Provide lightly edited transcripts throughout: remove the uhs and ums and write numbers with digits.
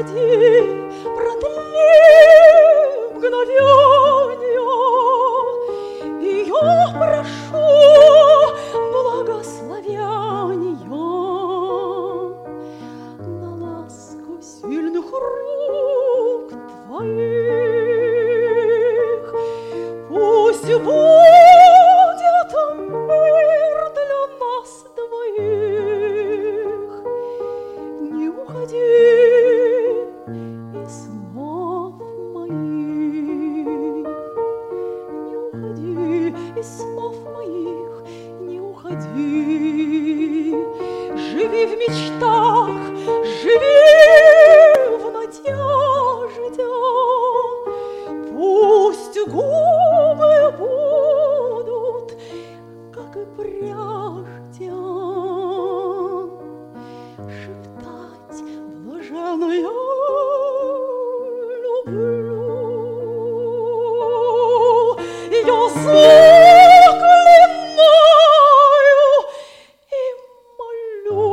уходи, продли мгновенья, и я прошу благословения на ласку сильных рук твоих. Пусть будет мир для нас двоих. Не уходи из снов моих, не уходи из снов моих, не уходи. Живи в мечтах, живи в надежде. Пусть губы будут, как и прежде, шептать блаженную люблю. Язык линою и молю.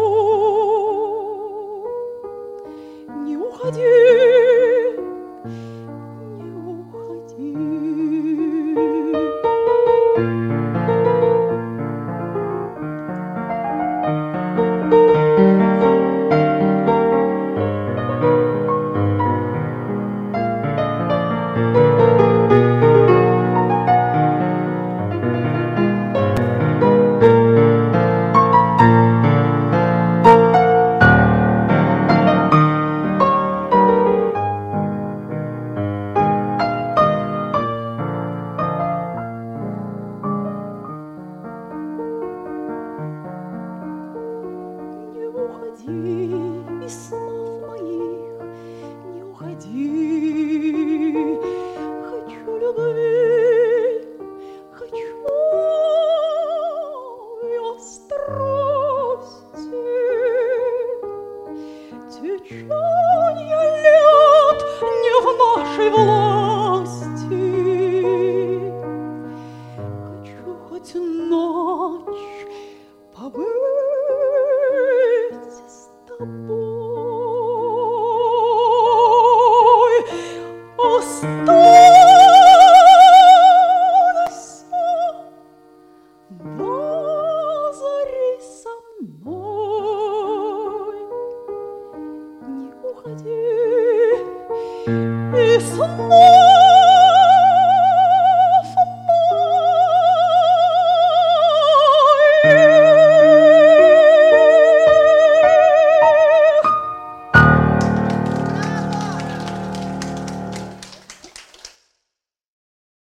Не уходи, не уходи. Не уходи из снов моих, не уходи. Хочу любви, хочу я страсти. Течение лет не в нашей власти. Хочу хоть ночь побыть с тобой. Останься до зари со мной. Не уходи и снова